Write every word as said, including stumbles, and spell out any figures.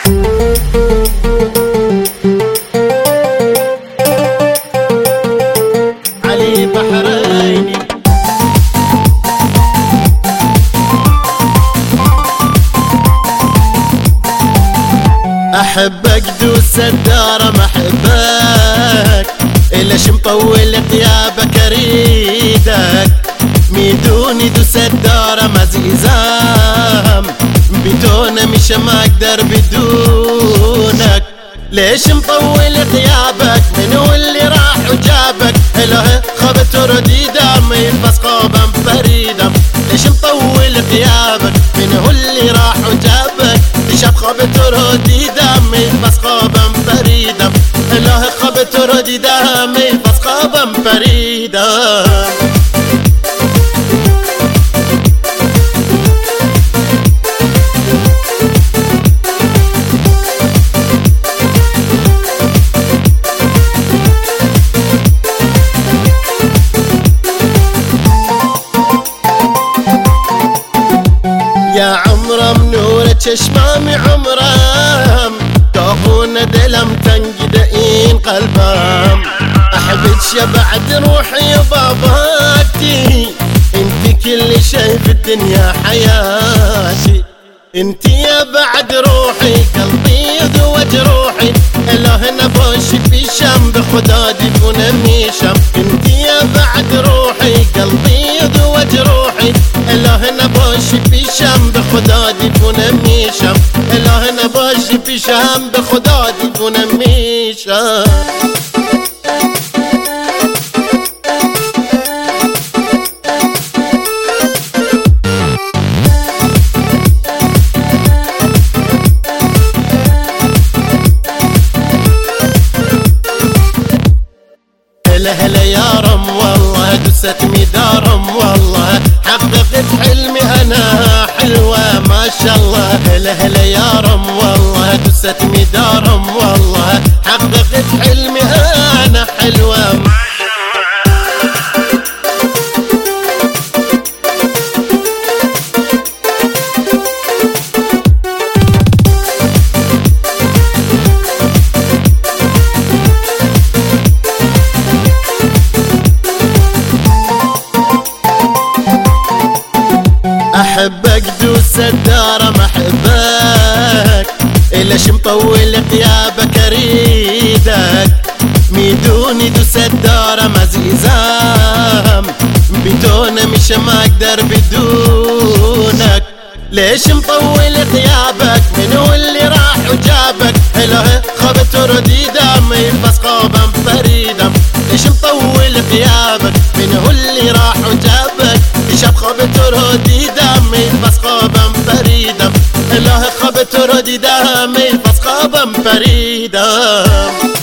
علي بحريني احبك دوس الدار ما احبك ليش مطول غيابك اريدك ميدوني دوس الدار ما زيزام بدون مش ما اقدر بدونك ليش مطول غيابك من هو اللي راح وجابك اله خبت ردي دمي بس قابا فريدا ليش مطول غيابك من هو اللي راح وجابك شاب خبت ردي دمي بس قابا فريدا اله خبت ردي دمي بس قابا فريدا يا عمرة منورة شمامي عمرام تاخون دلم تنقدئين قلبام احبك يا بعد روحي وباباكي انت كل شي في الدنيا حياتي انت يا بعد روحي قلبي وجروحي الهنا بوش في شام بخدادي ونميشم انت يا بعد روحي قلبي وجروحي الهنا بوش في شام بخدادي ونميشم الهنا بوش في شام بخدادي ونميشم هلا هلا يا رم والله دست مدارم والله حققت حلمي انا حلوة ما شاء الله هلا هلا يا رم والله دست مدارم والله حققت حلمي انا حلوة ما احبك دوس الدار ما احبك ليش مطول غيابك اريدك ميدوني دوس الدار ما زيزام بدون مش ما اقدر بدونك ليش مطول غيابك من هو اللي راح وجابك اله خبت ردي دمي بس قابا فريدا ليش مطول غيابك من هو اللي راح وجابك شاب خبت ردي دمي بس قابا فريدا اله خبت ردي دمي بس قابا فريدا